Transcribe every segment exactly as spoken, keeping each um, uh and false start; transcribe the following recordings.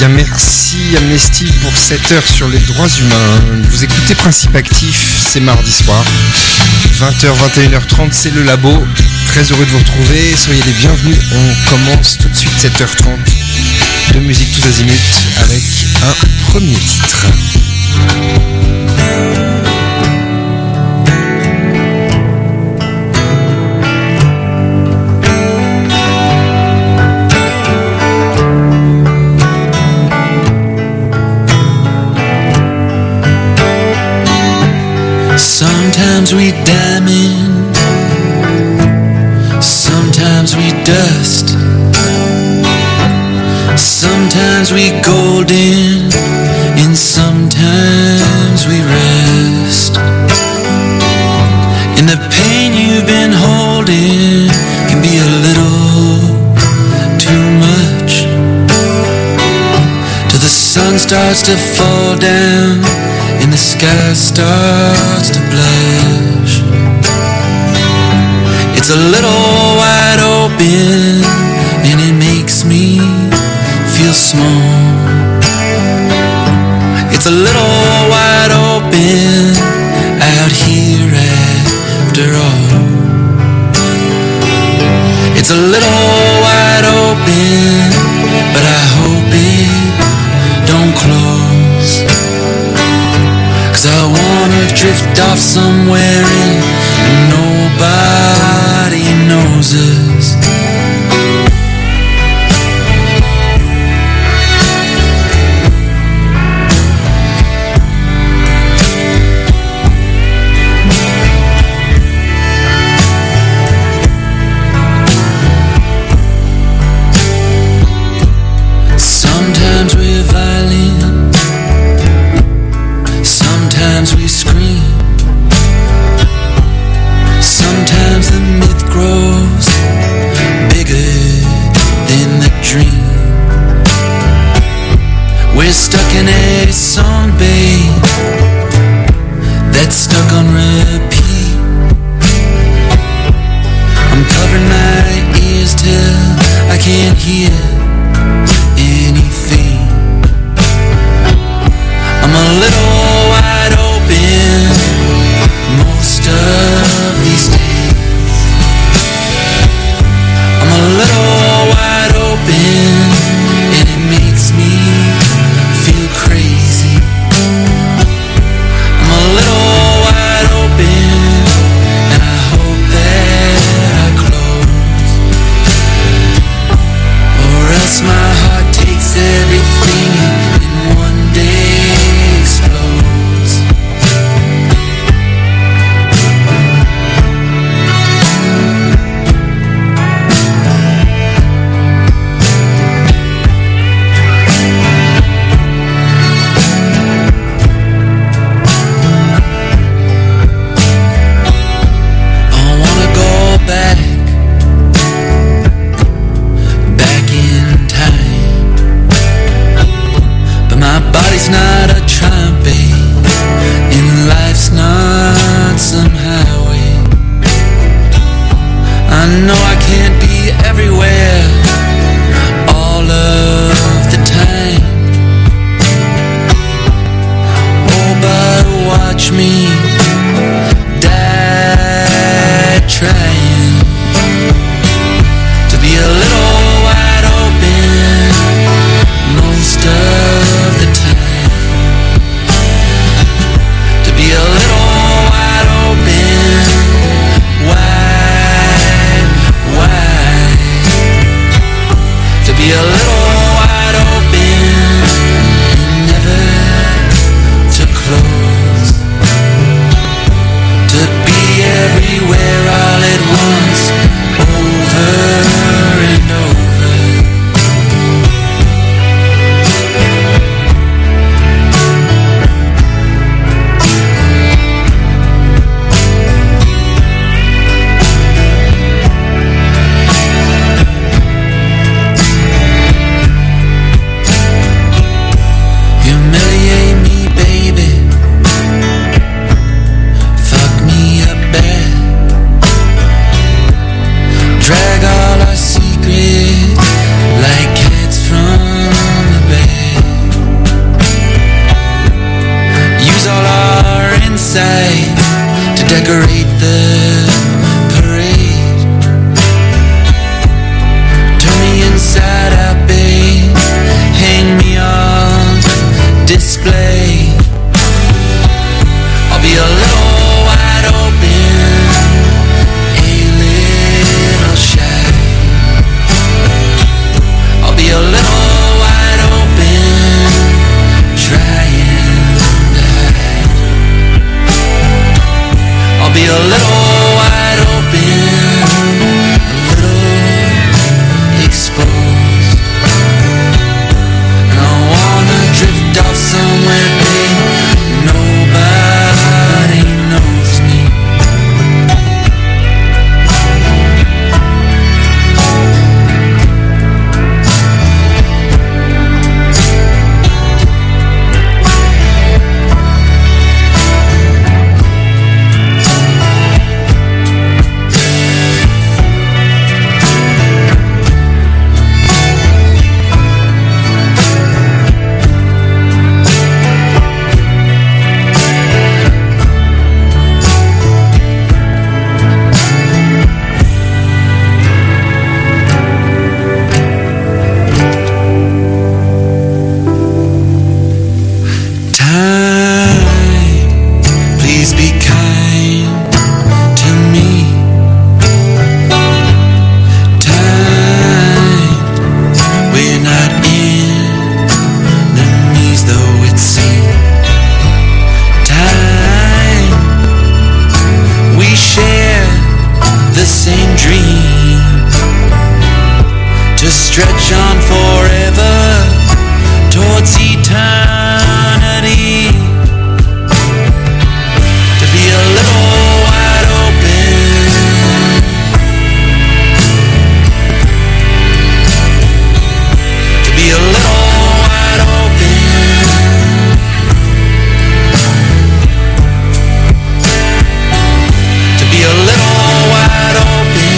bien merci Amnesty pour cette heure sur les droits humains. Vous écoutez Principe Actif, c'est mardi soir, vingt heures, vingt et une heures trente, c'est le labo. Très heureux de vous retrouver, soyez les bienvenus. On commence tout de suite sept heures trente de musique tous azimuts avec un premier titre. Sometimes we diamond, sometimes we dust, sometimes we golden, and sometimes we rest. And the pain you've been holding can be a little too much, till the sun starts to fall down and the sky starts to blush. It's a little wide open and it makes me feel small. It's a little wide open out here after all. It's a little wide open, but I hope it don't close. Cause I wanna drift off somewhere and nobody knows us. Sometimes we're violent, sometimes we scream, sometimes the myth grows bigger than the dream. We're stuck in a song, babe, that's stuck on repeat. I'm covering my ears till I can't hear anything. I'm a little wide open most of these days. I'm a little wide open and it makes me feel crazy. I'm a little wide open and I hope that I close, or else my heart takes everything and one day explodes. I wanna go back, back in time, but my body's not a trumpet and life's not some highway. I know I can't be everywhere all of the time. Oh, but watch me die trying to be a little wide open most of the time. To be a little wide open, wide, wide. To be a little wide open and never to close. decorate the parade. Turn me inside out, babe. Hang me on display. I'll be a little wide open, a little shy. I'll be a little wide open, trying to hide. I'll be a little wide open, a little exposed. And I wanna drift off somewhere, babe, nobody knows me. Stretch on forever towards eternity. To be a little wide open, to be a little wide open, to be a little wide open.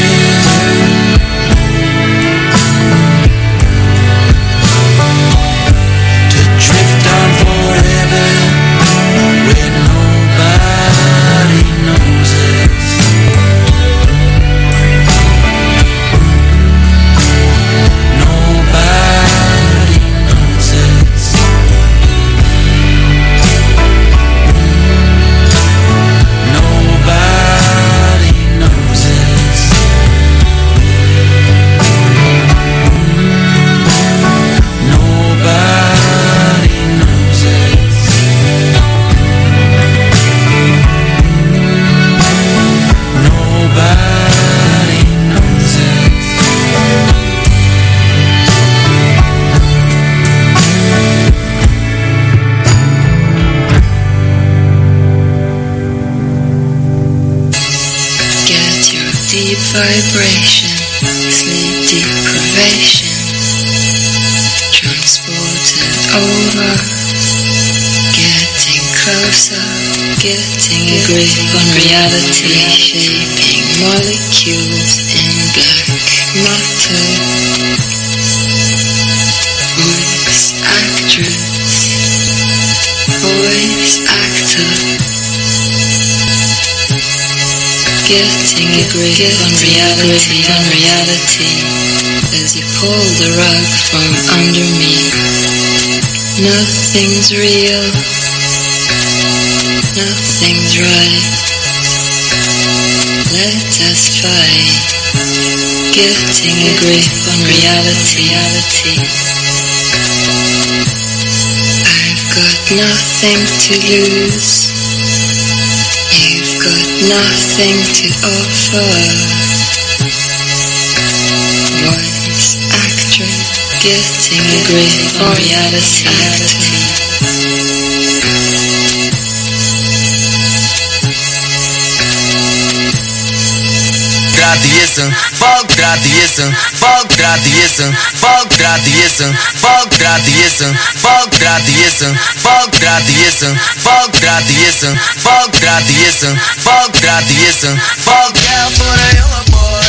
Vibration, sleep deprivation, transported over, getting closer, getting a grip on reality, shaping molecules in black matter. Voice actress, voice actor, getting a grip on reality, on reality, as you pull the rug from under me. Nothing's real, nothing's right. Let us fight, getting a grip on reality, reality. I've got nothing to lose. You've got nothing to offer. Voice actress, getting a grip on reality, reality. Tradition, folk tradition, folk tradition, folk tradition, folk tradition, folk tradition, folk tradition, folk tradition, folk tradition, folk tradition, folk down for the yellow boy.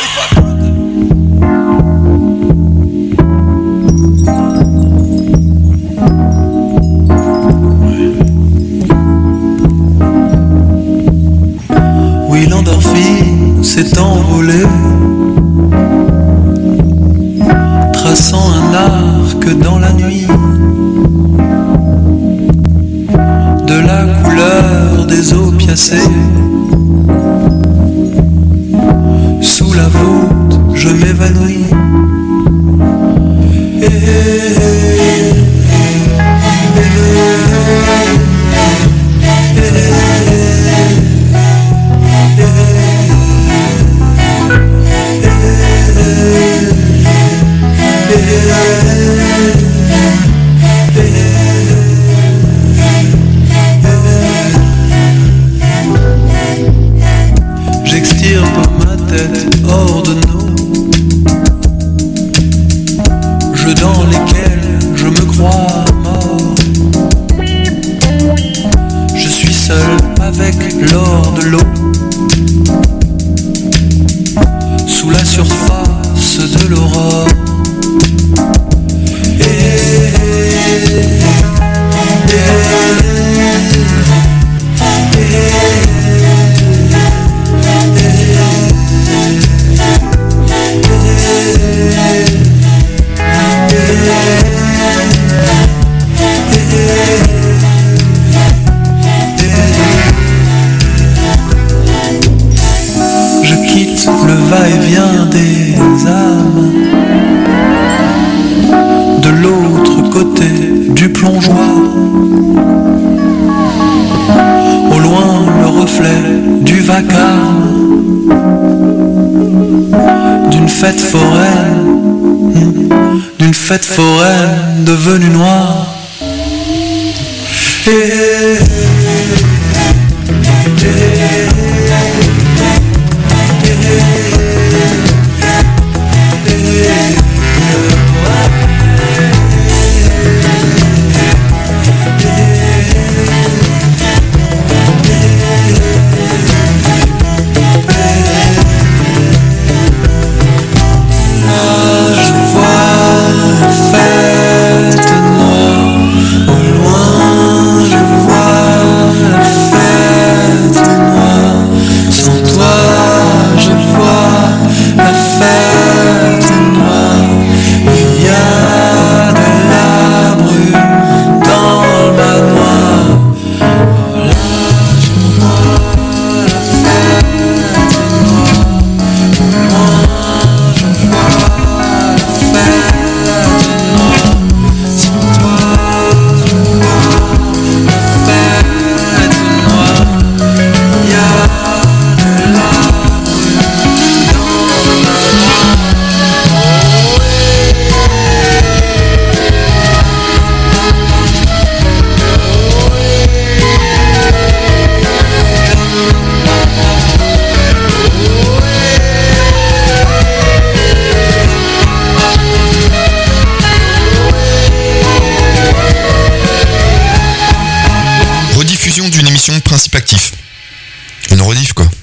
que dans la nuit, de la couleur des opiacés. Sous la voûte, je m'évanouis. Eh, eh, eh, j'extirpe ma tête hors de nous, jeux dans lesquels je me crois mort. Je suis seul avec l'or de l'eau, sous la surface de l'aurore. Eh, eh, eh, eh, je quitte le va-et-vient des âmes de l'autre côté du plongeoir. Au loin le reflet du vacarme d'une fête foraine, d'une fête foraine devenue noire. Et, et, et, Principe actif. Une rediff quoi.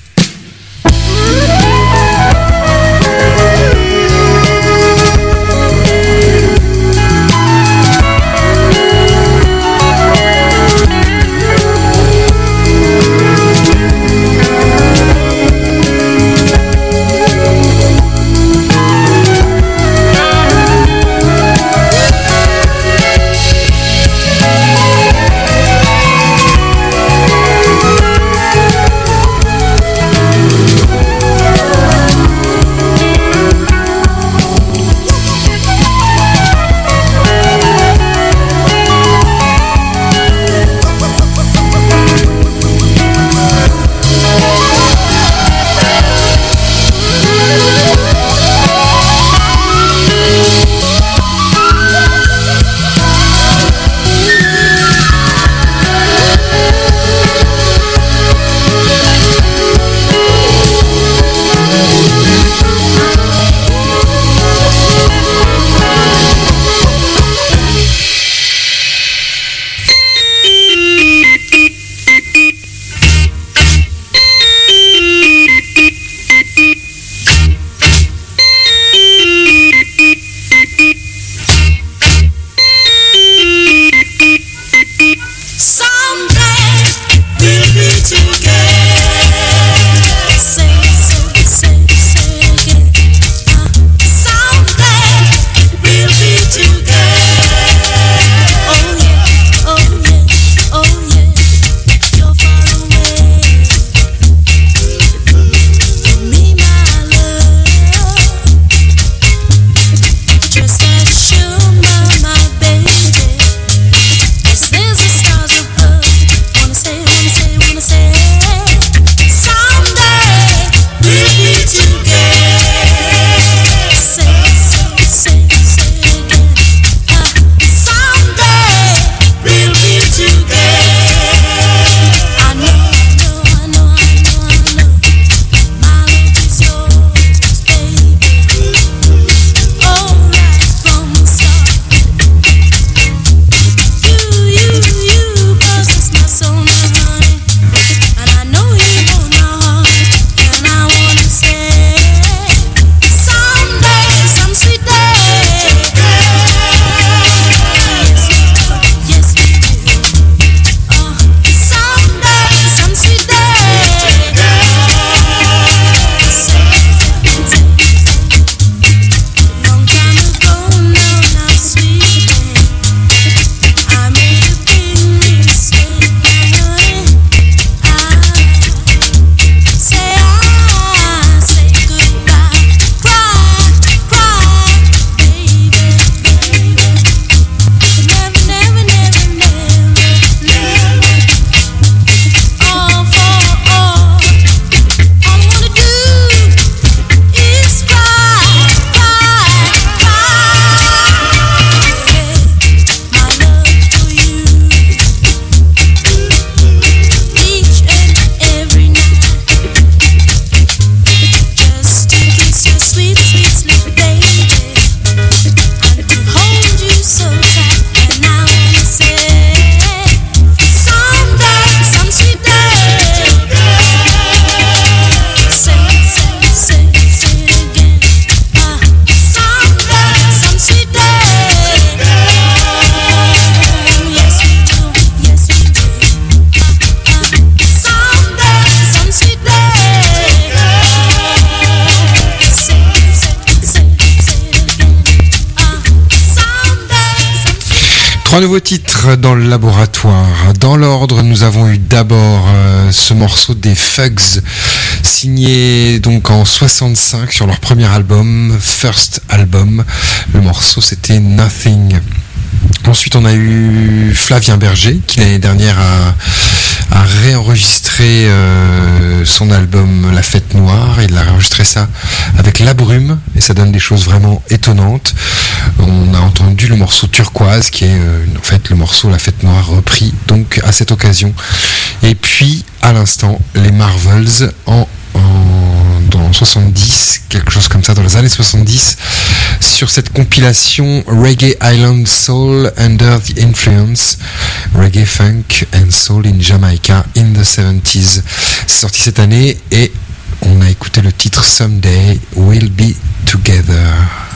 Trois nouveaux titres dans le laboratoire. Dans l'ordre, nous avons eu d'abord euh, ce morceau des Fugs, signé donc en soixante-cinq sur leur premier album, First Album. Le morceau c'était Nothing. Ensuite, on a eu Flavien Berger qui l'année dernière a, a réenregistré euh, son album La Fête Noire. Il a réenregistré ça avec La Brume et ça donne des choses vraiment étonnantes. On a entendu le morceau Turquoise qui est euh, en fait le morceau La Fête Noire repris donc à cette occasion. Et puis à l'instant les Marvels en, en dans soixante-dix, quelque chose comme ça, dans les années soixante-dix, sur cette compilation Reggae Island Soul Under the Influence, Reggae Funk and Soul in Jamaica in the seventies. C'est sorti cette année et on a écouté le titre Someday We'll Be Together.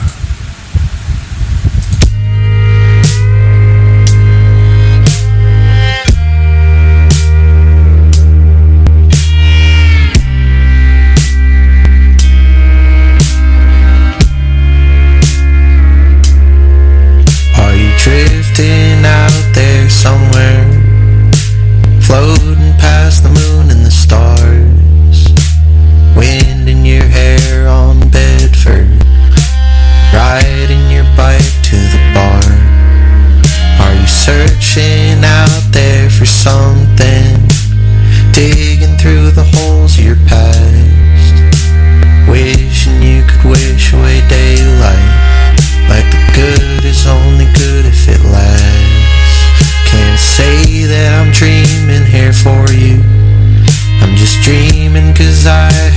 Drifting out there somewhere, floating past the moon and the stars, wind in your hair on Bedford, riding your bike to the bar. Are you searching out there for something, digging through the holes of your past, wishing you could wish away daylight, like the good is only good if it lasts. Can't say that I'm dreaming here for you, I'm just dreaming cause I